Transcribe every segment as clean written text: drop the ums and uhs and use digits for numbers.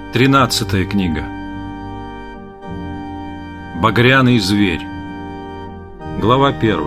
13-я книга. Багряный зверь. Глава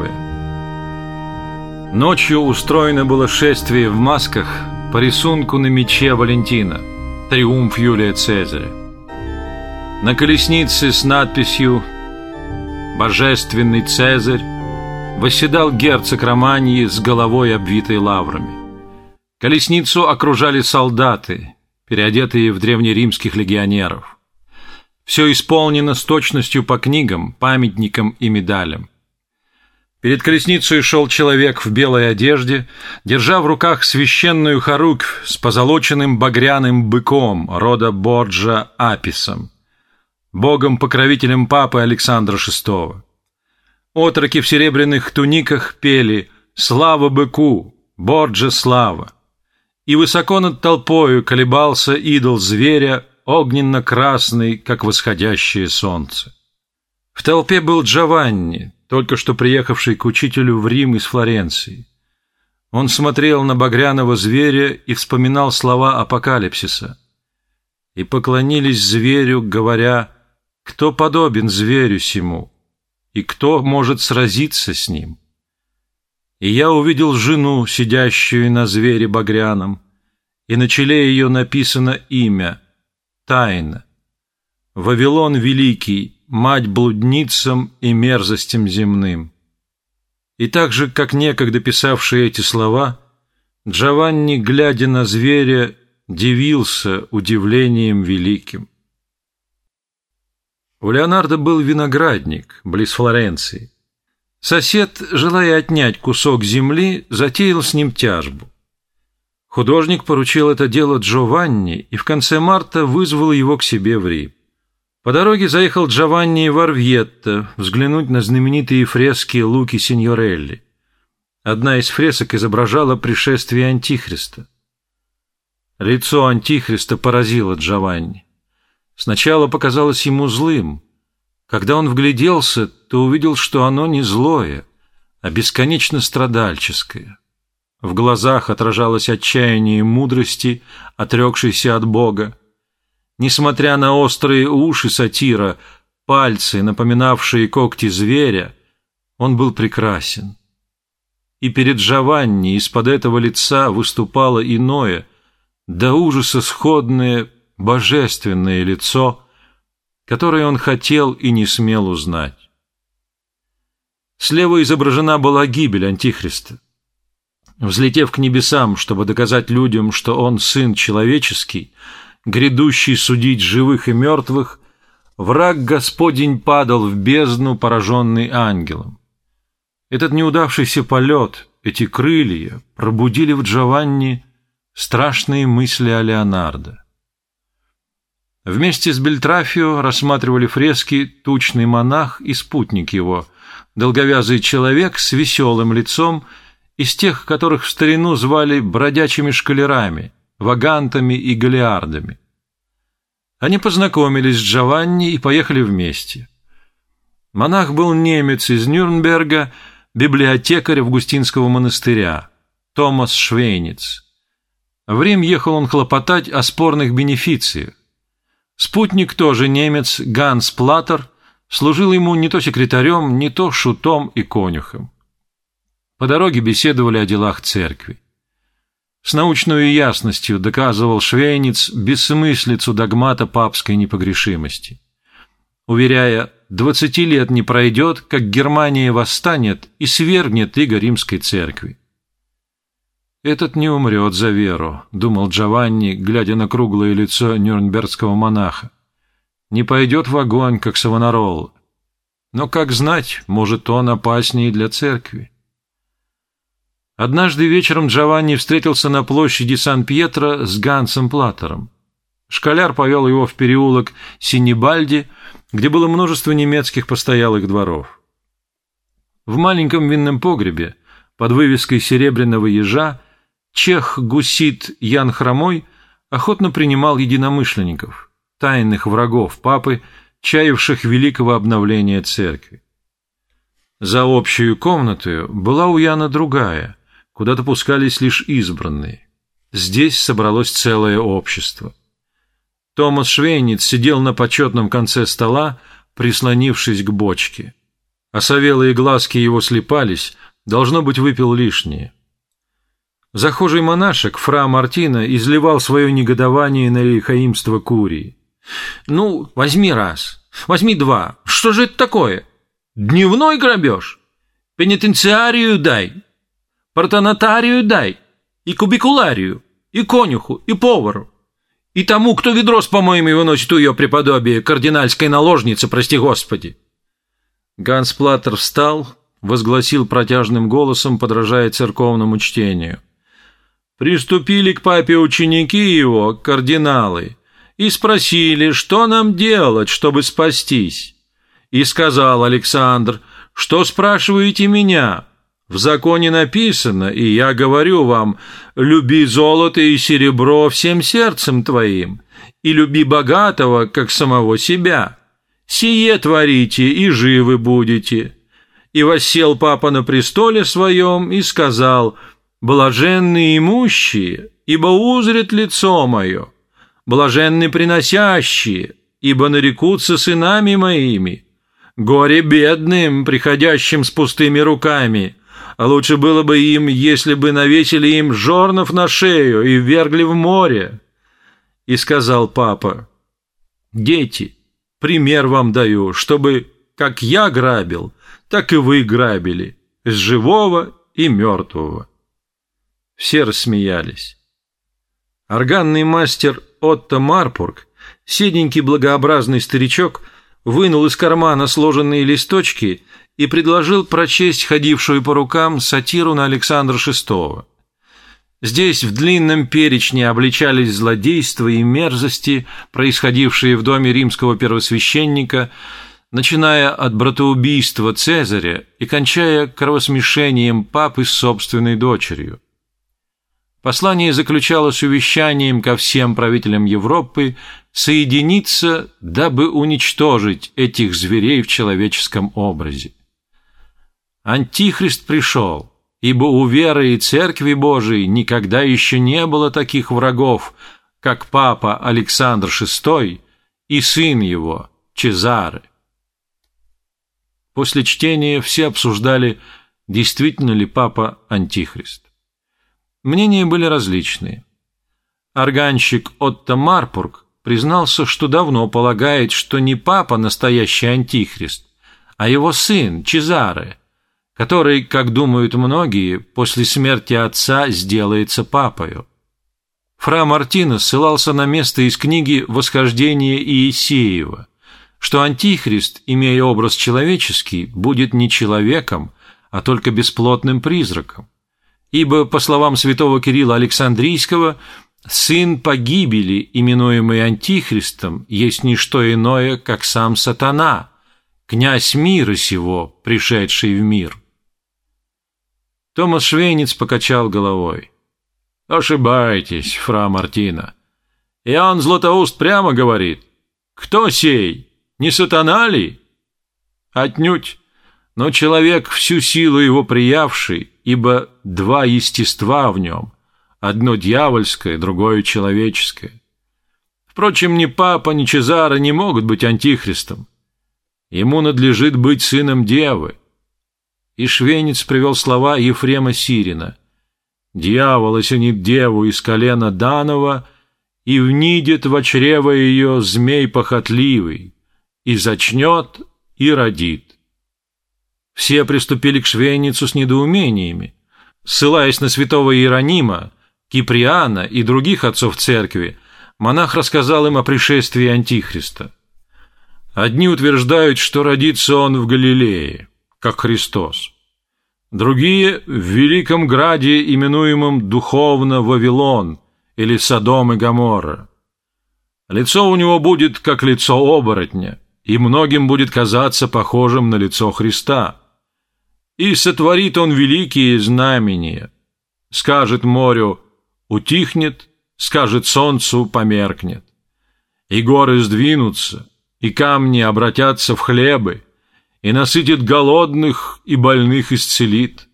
1. Ночью устроено было шествие в масках по рисунку на мече Валентина, триумф Юлия Цезаря. На колеснице с надписью «Божественный Цезарь» восседал герцог Романьи с головой, обвитой лаврами. Колесницу окружали солдаты, переодетые в древнеримских легионеров. Все исполнено с точностью по книгам, памятникам и медалям. Перед колесницей шел человек в белой одежде, держа в руках священную хоруквь с позолоченным багряным быком рода Борджа Аписом, богом-покровителем папы Александра VI. Отроки в серебряных туниках пели «Слава быку! Борджа слава!» И высоко над толпою колебался идол зверя, огненно-красный, как восходящее солнце. В толпе был Джованни, только что приехавший к учителю в Рим из Флоренции. Он смотрел на багряного зверя и вспоминал слова Апокалипсиса. «И поклонились зверю, говоря, кто подобен зверю сему, и кто может сразиться с ним? И я увидел жену, сидящую на звере багряном, и на челе ее написано имя — Тайна. Вавилон великий, мать блудницам и мерзостям земным». И так же, как некогда писавший эти слова, Джованни, глядя на зверя, дивился удивлением великим. У Леонардо был виноградник близ Флоренции. Сосед, желая отнять кусок земли, затеял с ним тяжбу. Художник поручил это дело Джованни и в конце марта вызвал его к себе в Рим. По дороге заехал Джованни в Орвьетто взглянуть на знаменитые фрески Луки Синьорелли. Одна из фресок изображала пришествие Антихриста. Лицо Антихриста поразило Джованни. Сначала показалось ему злым. Когда он вгляделся, то увидел, что оно не злое, а бесконечно страдальческое. В глазах отражалось отчаяние мудрости, отрекшейся от Бога. Несмотря на острые уши сатира, пальцы, напоминавшие когти зверя, он был прекрасен. И перед Джованни из-под этого лица выступало иное, до ужаса сходное, божественное лицо, которое он хотел и не смел узнать. Слева изображена была гибель Антихриста. Взлетев к небесам, чтобы доказать людям, что он сын человеческий, грядущий судить живых и мертвых, враг Господень падал в бездну, пораженный ангелом. Этот неудавшийся полет, эти крылья пробудили в Джованни страшные мысли о Леонардо. Вместе с Бельтрафио рассматривали фрески тучный монах и спутник его, долговязый человек с веселым лицом, из тех, которых в старину звали бродячими школярами, вагантами и галиардами. Они познакомились с Джованни и поехали вместе. Монах был немец из Нюрнберга, библиотекарь Августинского монастыря, Томас Швейниц. В Рим ехал он хлопотать о спорных бенефициях. Спутник, тоже немец, Ганс Платтер, служил ему не то секретарем, не то шутом и конюхом. По дороге беседовали о делах церкви. С научной ясностью доказывал Швейниц бессмыслицу догмата папской непогрешимости, уверяя, 20 лет не пройдет, как Германия восстанет и свергнет иго римской церкви. «Этот не умрет за веру», — думал Джованни, глядя на круглое лицо нюрнбергского монаха. «Не пойдет в огонь, как Савонаролла. Но, как знать, может, он опаснее для церкви». Однажды вечером Джованни встретился на площади Сан-Пьетро с Гансом Платтером. Школяр повел его в переулок Синебальди, где было множество немецких постоялых дворов. В маленьком винном погребе под вывеской серебряного ежа чех-гусит Ян Хромой охотно принимал единомышленников, тайных врагов папы, чаявших великого обновления церкви. За общую комнату была у Яна другая, куда допускались лишь избранные. Здесь собралось целое общество. Томас Швейниц сидел на почетном конце стола, прислонившись к бочке. Осовелые глазки его слепались, должно быть, выпил лишнее. Захожий монашек, фра Мартина, изливал свое негодование на лихаимство Курии. «Ну, возьми раз, возьми два. Что же это такое? Дневной грабеж? Пенитенциарию дай, портонатарию дай, и кубикуларию, и конюху, и повару, и тому, кто ведро с помоями выносит у ее преподобия, кардинальской наложницы, прости Господи». Ганс Платтер встал, возгласил протяжным голосом, подражая церковному чтению. «Приступили к папе ученики его, кардиналы, и спросили, что нам делать, чтобы спастись. И сказал Александр: что спрашиваете меня? В законе написано, и я говорю вам: люби золото и серебро всем сердцем твоим, и люби богатого, как самого себя. Сие творите, и живы будете. И воссел папа на престоле своем, и сказал: блаженны имущие, ибо узрят лицо мое, блаженны приносящие, ибо нарекутся сынами моими, горе бедным, приходящим с пустыми руками, а лучше было бы им, если бы навесили им жорнов на шею и ввергли в море». И сказал папа: «Дети, пример вам даю, чтобы, как я грабил, так и вы грабили, с живого и мертвого». Все рассмеялись. Органный мастер Отто Марпург, седенький благообразный старичок, вынул из кармана сложенные листочки и предложил прочесть ходившую по рукам сатиру на Александра VI. Здесь в длинном перечне обличались злодейства и мерзости, происходившие в доме римского первосвященника, начиная от братоубийства Цезаря и кончая кровосмешением папы с собственной дочерью. Послание заключалось увещанием ко всем правителям Европы соединиться, дабы уничтожить этих зверей в человеческом образе. Антихрист пришел, ибо у веры и Церкви Божией никогда еще не было таких врагов, как папа Александр VI и сын его Чезаре. После чтения все обсуждали, действительно ли папа Антихрист. Мнения были различные. Органщик Отто Марпург признался, что давно полагает, что не папа настоящий антихрист, а его сын Чезаре, который, как думают многие, после смерти отца сделается папою. Фра Мартина ссылался на место из книги «Восхождение Иисеева», что антихрист, имея образ человеческий, будет не человеком, а только бесплотным призраком. Ибо, по словам святого Кирилла Александрийского, сын погибели, именуемый Антихристом, есть не что иное, как сам сатана, князь мира сего, пришедший в мир. Томас Швейниц покачал головой. «Ошибаетесь, фра Мартина. Иоанн Златоуст прямо говорит: кто сей? Не сатана ли? Отнюдь, но человек, всю силу его приявший, ибо два естества в нем, одно дьявольское, другое человеческое. Впрочем, ни папа, ни Чезаре не могут быть антихристом. Ему надлежит быть сыном девы». И Швейниц привел слова Ефрема Сирина: «Дьявол осенит деву из колена Данова, и внидет во чрево ее змей похотливый, и зачнет, и родит». Все приступили к Швейницу с недоумениями. Ссылаясь на святого Иеронима, Киприана и других отцов церкви, монах рассказал им о пришествии Антихриста. Одни утверждают, что родится он в Галилее, как Христос. Другие — в великом граде, именуемом духовно Вавилон или Содом и Гоморра. Лицо у него будет, как лицо оборотня, и многим будет казаться похожим на лицо Христа. И сотворит он великие знамения. Скажет морю: утихнет, скажет солнцу: померкнет. И горы сдвинутся, и камни обратятся в хлебы, и насытит голодных, и больных исцелит.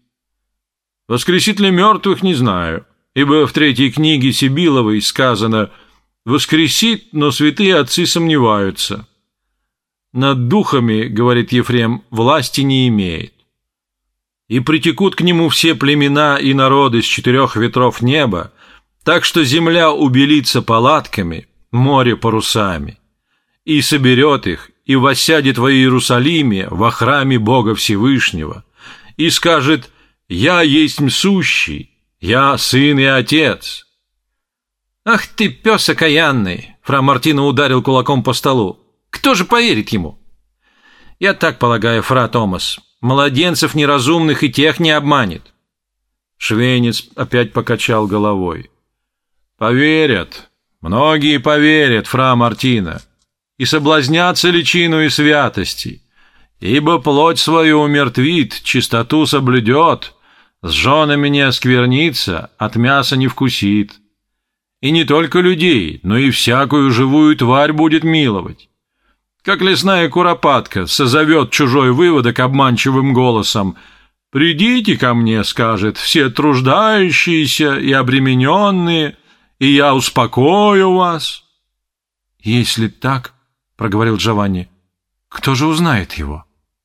Воскресит ли мертвых, не знаю, ибо в 3 книге Сибиловой сказано: воскресит, но святые отцы сомневаются. Над духами, говорит Ефрем, власти не имеет. И притекут к нему все племена и народы с 4 ветров неба, так что земля убелится палатками, море парусами, и соберет их, и воссядет во Иерусалиме, во храме Бога Всевышнего, и скажет: «Я есть сущий, я сын и отец». «Ах ты, пес окаянный!» — фра Мартино ударил кулаком по столу. «Кто же поверит ему?» «Я так полагаю, фра Томас, младенцев неразумных и тех не обманет». Швейнец опять покачал головой. «Поверят, многие поверят, фра Мартино, и соблазнятся личину и святости, ибо плоть свою умертвит, чистоту соблюдет, с женами не осквернится, от мяса не вкусит. И не только людей, но и всякую живую тварь будет миловать. Как лесная куропатка созовет чужой выводок обманчивым голосом: «Придите ко мне, — скажет, — все труждающиеся и обремененные, и я успокою вас». «Если так, — проговорил Джованни, — кто же узнает его?»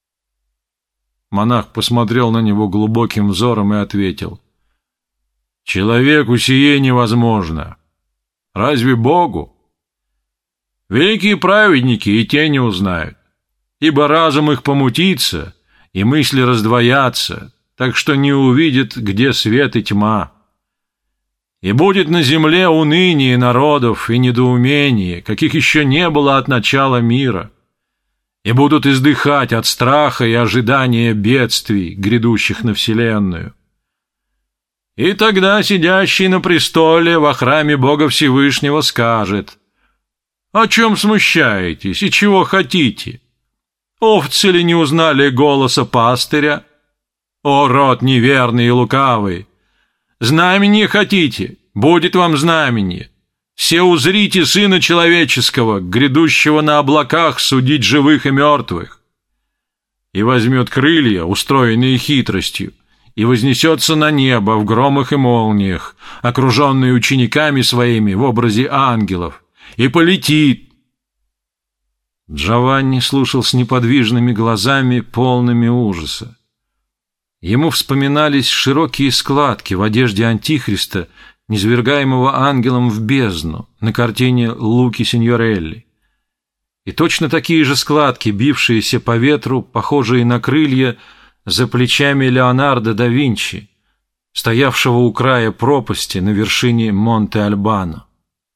Монах посмотрел на него глубоким взором и ответил: «Человеку сие невозможно. Разве Богу? Великие праведники и те не узнают, ибо разум их помутится, и мысли раздвоятся, так что не увидят, где свет и тьма. И будет на земле уныние народов и недоумение, каких еще не было от начала мира, и будут издыхать от страха и ожидания бедствий, грядущих на вселенную. И тогда сидящий на престоле во храме Бога Всевышнего скажет: «О чем смущаетесь и чего хотите? Овцы ли не узнали голоса пастыря? О, род неверный и лукавый! Знамение хотите? Будет вам знамение. Все узрите Сына Человеческого, грядущего на облаках судить живых и мертвых». И возьмет крылья, устроенные хитростью, и вознесется на небо в громах и молниях, окруженный учениками своими в образе ангелов, и полетит. Джованни слушал с неподвижными глазами, полными ужаса. Ему вспоминались широкие складки в одежде Антихриста, низвергаемого ангелом в бездну, на картине Луки Синьорелли. И точно такие же складки, бившиеся по ветру, похожие на крылья, за плечами Леонардо да Винчи, стоявшего у края пропасти на вершине Монте-Альбано.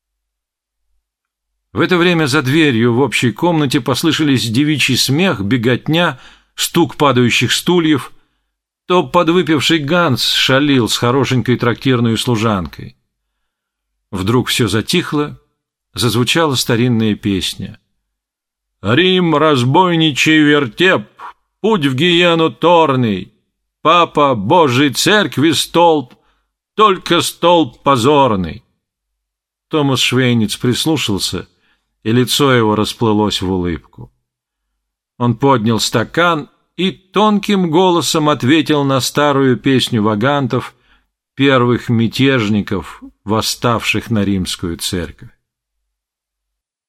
В это время за дверью в общей комнате послышались девичий смех, беготня, стук падающих стульев. То подвыпивший Ганс шалил с хорошенькой трактирной служанкой. Вдруг все затихло, зазвучала старинная песня. «Рим, разбойничий вертеп, путь в гиену торный, папа Божьей церкви столб, только столб позорный». Томас Швейнец прислушался, и лицо его расплылось в улыбку. Он поднял стакан и тонким голосом ответил на старую песню вагантов, первых мятежников, восставших на римскую церковь.